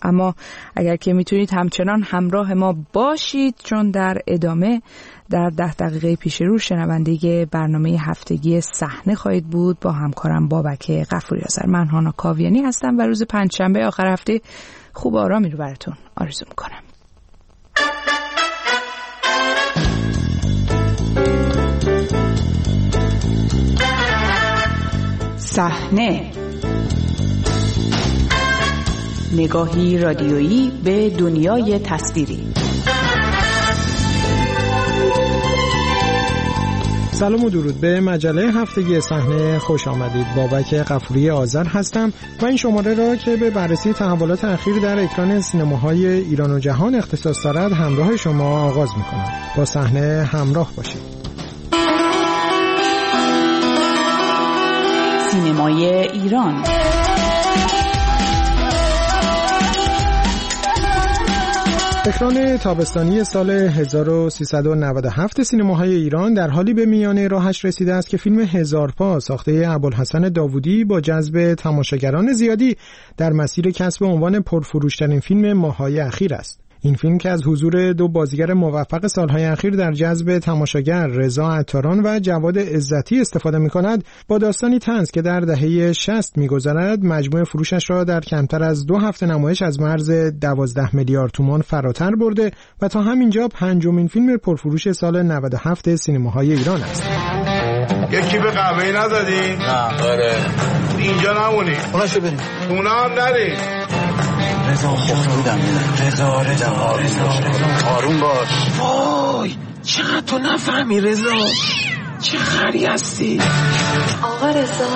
اما اگر که میتونید همچنان همراه ما باشید، چون در ادامه در 10 دقیقه پیش رو شنونده برنامه هفتگی صحنه خواهید بود با همکارم بابک غفوری آذر. من هانا کاویانی هستم و روز پنجشنبه آخر هفته خوب آرامی رو براتون آرزو میکنم. صحنه، نگاهی رادیویی به دنیای تصویری. سلام و درود به مجله هفتگی صحنه خوش آمدید. بابک غفوری آذر هستم و این شماره را که به بررسی تحولات اخیر در اکران سینماهای ایران و جهان اختصاص دارد همراه شما آغاز می‌کنم. با صحنه همراه باشید. سینمای ایران. اکران تابستانی سال 1397 سینماهای ایران در حالی به میانه راهش رسیده است که فیلم هزار پا ساخته ابوالحسن داوودی با جذب تماشاگران زیادی در مسیر کسب عنوان پرفروشترین فیلم ماه‌های اخیر است. این فیلم که از حضور 2 بازیگر موفق سالهای اخیر در جذب تماشاگر رضا عطاران و جواد عزتی استفاده می‌کند، با داستانی طنز که در دهه 60 می‌گذرد، مجموع فروشش را در کمتر از 2 هفته نمایش از مرز 12 میلیارد تومان فراتر برده و تا همینجا 5مین فیلم پرفروش سال 97 سینماهای ایران است. یکی به قهوه‌ای ندادی؟ نه. آره. اینجا نمونی. اوناشو بریم. اونا هم نریم. رضا خوردم. رضا آروم باش. وای چقدر تو نفهمی رضا، چه خری هستی آقا رضا.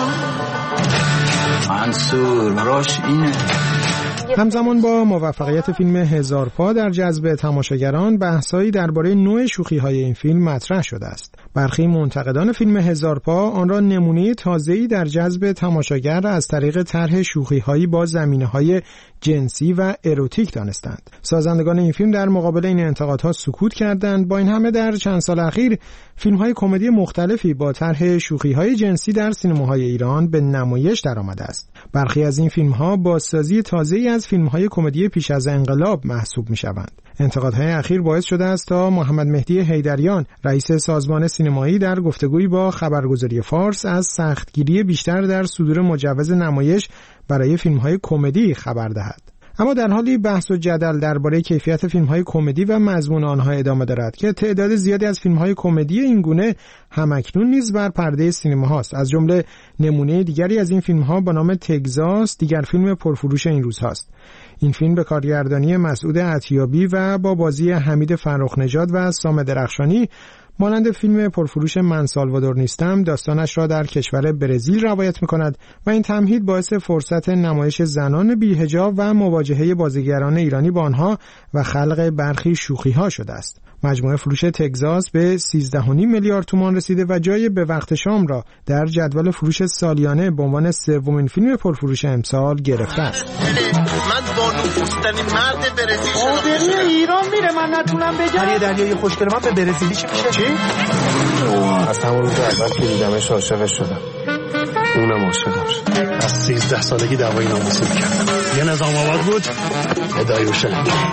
منصور راش اینه. همزمان با موفقیت فیلم هزار پا در جذب تماشاگران، بحثایی درباره نوع شوخی‌های این فیلم مطرح شده است. برخی منتقدان فیلم هزار پا آن را نمونه تازه‌ای در جذب تماشاگر از طریق طرح شوخی‌هایی با زمینه‌های جنسی و اروتیک دانستند. سازندگان این فیلم در مقابل این انتقادها سکوت کردند. با این همه در چند سال اخیر فیلم‌های کمدی مختلفی با طرح شوخی‌های جنسی در سینماهای ایران به نمایش درآمده است. برخی از این فیلم‌ها بازسازی تازه‌ای از فیلم‌های کمدی پیش از انقلاب محسوب می‌شوند. انتقادهای اخیر باعث شده است تا محمد مهدی حیدریان، رئیس سازمان سینمایی، در گفتگویی با خبرگزاری فارس از سختگیری بیشتر در صدور مجوز نمایش برای فیلم‌های کمدی خبر دهد. اما در حالی بحث و جدل درباره کیفیت فیلم‌های کمدی و مضمون آنها ادامه دارد که تعداد زیادی از فیلم‌های کمدی این گونه همکنون نیز بر پرده سینما هاست. از جمله نمونه دیگری از این فیلم‌ها با نام تگزاس دیگر فیلم پرفروش این روزهاست. این فیلم به کارگردانی مسعود عطیابی و با بازی حمید فرخ‌نژاد و سام درخشانی مانند فیلم پرفروش من سالوادور نیستم داستانش را در کشور برزیل روایت می‌کند و این تمهید باعث فرصت نمایش زنان بی‌حجاب و مواجهه بازیگران ایرانی با آنها و خلق برخی شوخی‌ها شده است. مجموع فروش تگزاس به 13.5 میلیارد تومان رسیده و جای به وقت شام را در جدول فروش سالیانه به عنوان 3مین فیلم پرفروش امسال گرفته است. من با نفوذترین مرد برزیل شدم. آبری ایران میره من نتونم بگم. هر یه دریای خوشگل من به برزیلی چی میشه؟ چی؟ از همون روز اول که دیدمش عاشقش شدم. اونم عاشقش. از 13 سالگی دعوای ناموسی میکردم. یه نظام آباد بود ادایوشه.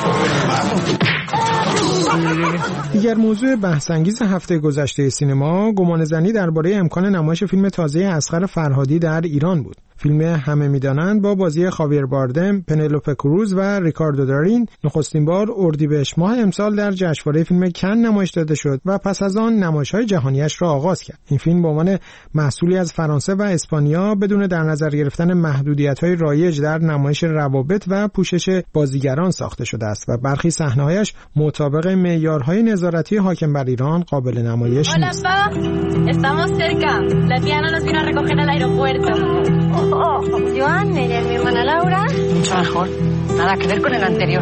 دیگر موضوع بحث‌انگیز هفته گذشته سینما گمانه‌زنی درباره امکان نمایش فیلم تازه اصغر فرهادی در ایران بود. فیلم همه میدانند با بازی خاویر باردم، پنلوپه کروز و ریکاردو دارین نخستین بار اردیبهشت ماه امسال در جشنواره فیلم کن نمایش داده شد و پس از آن نمایش‌های جهانیش را آغاز کرد. این فیلم به عنوان محصولی از فرانسه و اسپانیا بدون در نظر گرفتن محدودیت‌های رایج در نمایش روابط و پوشش بازیگران ساخته شده است و برخی صحنه‌هایش مطابق معیارهای نظارتی حاکم بر ایران قابل نمایش نیست. Joan, ella es mi hermana Laura. Mucho mejor. Nada que ver con el anterior.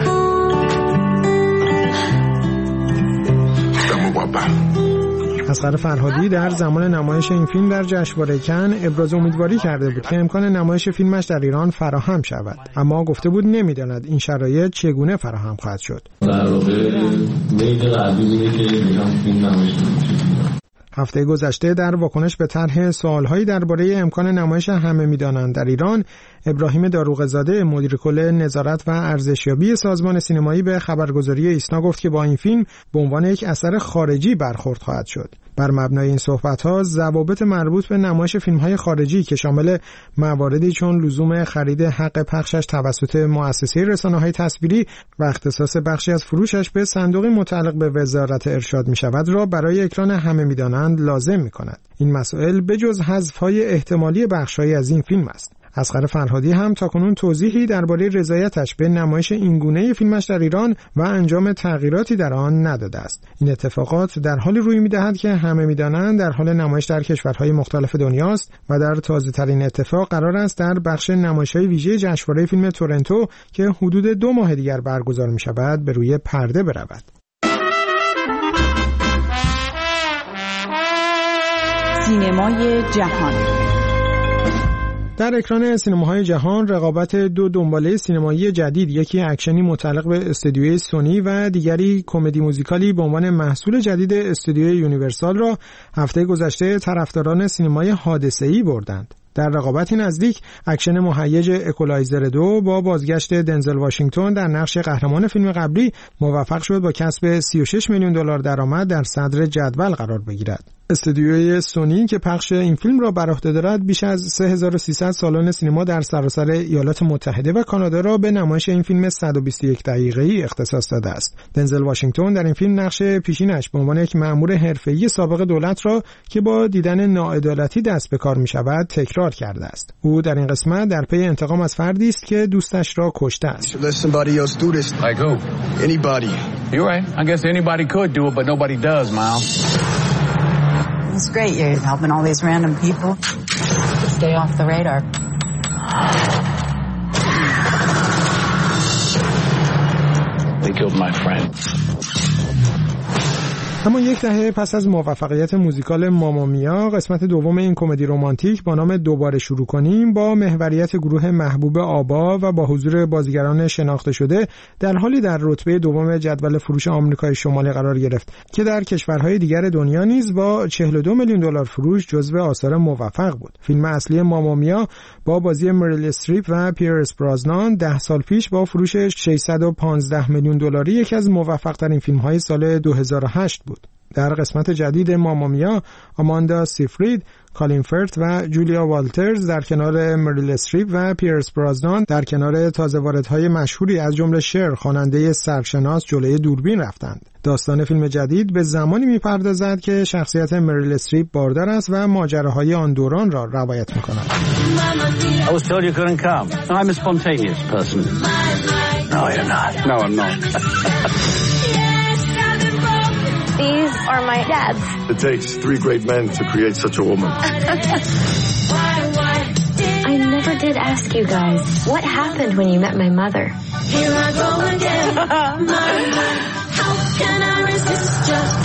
Está muy guapa. اصغر فرهادی در زمان نمایش این فیلم در جشنواره کن ابراز امیدواری کرده بود که امکان نمایش فیلمش در ایران فراهم شود، اما گفته بود نمیداند این شرایط چگونه فراهم خواهد شد. در واقع میل قلبی اینه که میخوام فیلم نمایش بشه. هفته گذشته در واکنش به طرح سوال‌هایی درباره امکان نمایش همه می‌دانند در ایران، ابراهیم داروغه‌زاده مدیر کل نظارت و ارزشیابی سازمان سینمایی به خبرگزاری ایسنا گفت که با این فیلم به عنوان یک اثر خارجی برخورد خواهد شد. بر مبنای این صحبت‌ها ضوابط مربوط به نمایش فیلم‌های خارجی که شامل مواردی چون لزوم خرید حق پخشش توسط مؤسسه رسانه‌های تصویری و اختصاص بخشی از فروشش به صندوقی متعلق به وزارت ارشاد می‌شود را برای اکران همه می‌دانند لازم می‌کند. این مسائل بجز حذف‌های احتمالی بخش‌هایی از این فیلم است. اصغر فرهادی هم تاکنون توضیحی درباره رضایتش به نمایش اینگونه فیلمش در ایران و انجام تغییراتی در آن نداده است. این اتفاقات در حالی روی می‌دهد که همه می‌دانند در حال نمایش در کشورهای مختلف دنیاست و در تازه‌ترین اتفاق قرار است در بخش نمایش‌های ویژه جشنواره فیلم تورنتو که حدود 2 ماه دیگر برگزار می‌شود به روی پرده برود. سینمای جهان. در اکران سینماهای جهان رقابت 2 دنباله سینمایی جدید، یکی اکشنی متعلق به استودیوی سونی و دیگری کمدی موزیکالی به عنوان محصول جدید استودیوی یونیورسال را هفته گذشته طرفداران سینمای حادثه‌ای بردند. در رقابتی نزدیک اکشن مهیج اکولایزر 2 با بازگشت دنزل واشنگتن در نقش قهرمان فیلم قبلی موفق شد با کسب $36 میلیون درآمد در صدر جدول قرار بگیرد. استودیوی سونی که پخش این فیلم را بر عهده دارد بیش از 3300 سالن سینما در سراسر ایالات متحده و کانادا را به نمایش این فیلم 121 دقیقه‌ای اختصاص داده است. دنزل واشنگتن در این فیلم نقش پیشینش به عنوان یک مأمور حرفه‌ای سابق دولت را که با دیدن ناعدالتی دست به کار می‌شود تکرار کرده است. او در این قسمت در پی انتقام از فردی است که دوستش را کشته است. It's great you're helping all these random people stay off the radar. They killed my friend. اما یک دهه پس از موفقیت موزیکال ماما میا، قسمت دوم این کمدی رمانتیک با نام دوباره شروع کنیم با محوریت گروه محبوب آبا و با حضور بازیگران شناخته شده در حالی در رتبه دوم جدول فروش آمریکای شمالی قرار گرفت که در کشورهای دیگر دنیا نیز با $42 میلیون فروش جزو آثار موفق بود. فیلم اصلی ماما میا با بازی مریل استریپ و پیرس برازنان 10 سال پیش با فروش $615 میلیون یکی از موفق‌ترین فیلم‌های سال 2008 بود. در قسمت جدید ماما میا، آماندا سیفرید، کالین فرت و جولیا والترز در کنار مریل استریپ و پیرس برازنان در کنار تازه واردهای مشهوری از جمله شر، خواننده سرشناس، جلوی دوربین رفتند. داستان فیلم جدید به زمانی می‌پردازد که شخصیت مریل استریپ باردار است و ماجراهای آن دوران را روایت می‌کند. I was told you couldn't come. I'm a spontaneous person. No, you're not. No, I'm not. These are my dads. It takes 3 great men to create such a woman. I never did ask you guys, what happened when you met my mother? Here I go again. How can I resist just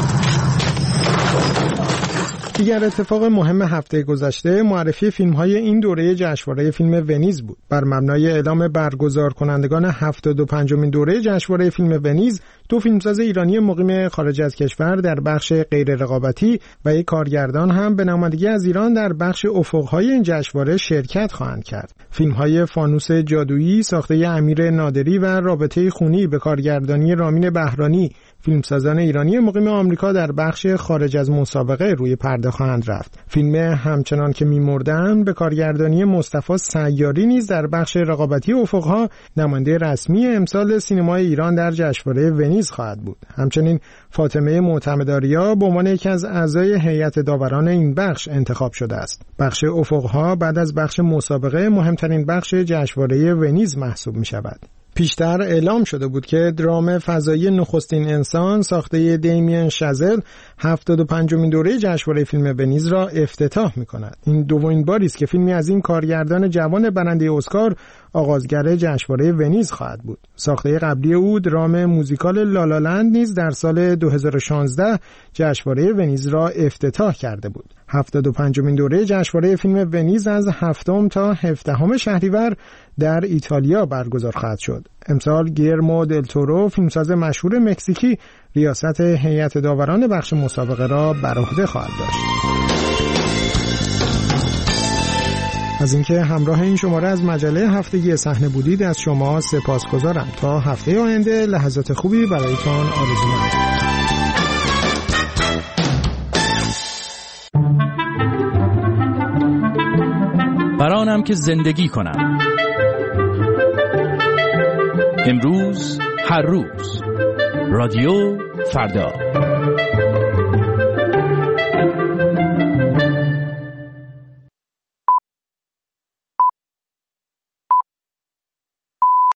دیگر اتفاق مهم هفته گذشته معرفی فیلم‌های این دوره جشنواره فیلم ونیز بود. بر مبنای اعلام برگزار کنندگان 75مین دوره جشنواره فیلم ونیز، 2 فیلمساز ایرانی مقیم خارج از کشور در بخش غیر رقابتی و یک کارگردان هم به نمایندگی از ایران در بخش افق‌های این جشنواره شرکت خواهند کرد. فیلم‌های فانوس جادویی ساخته امیر نادری و رابطه خونی به کارگردانی رامین بهرانی، فیلمسازان ایرانی مقیم آمریکا در بخش خارج از مسابقه روی پرده خواهند رفت. فیلم همچنان که می‌مردن به کارگردانی مصطفی سیاری نیز در بخش رقابتی افق‌ها نماینده رسمی امسال سینمای ایران در جشنواره ونیز خواهد بود. همچنین فاطمه معتمدآریا به عنوان یکی از اعضای هیئت داوران این بخش انتخاب شده است. بخش افق‌ها بعد از بخش مسابقه مهمترین بخش جشنواره ونیز محسوب می‌شود. پیشتر اعلام شده بود که درام فضایی نخستین انسان ساخته دیمین شازل 75مین دوره جشنواره فیلم ونیز را افتتاح می‌کند. این دومین باری است که فیلمی از این کارگردان جوان برنده اسکار آغازگر جشنواره ونیز خواهد بود. ساخته قبلی او درام موزیکال لالالند نیز در سال 2016 جشنواره ونیز را افتتاح کرده بود. 75مین دوره جشنواره فیلم ونیز از 7 تا 17 شهریور در ایتالیا برگزار خواهد شد. امسال گیرمو دل تورو، فیلمساز مشهور مکزیکی، ریاست هیئت داوران بخش مسابقه را بر عهده خواهد داشت. از اینکه همراه این شماره از مجله هفتگی صحنه بودید از شما سپاسگزارم. تا هفته آینده لحظات خوبی برایتان آرزو می‌کنم. برانم که زندگی کنم. امروز، هر روز. رادیو فردا.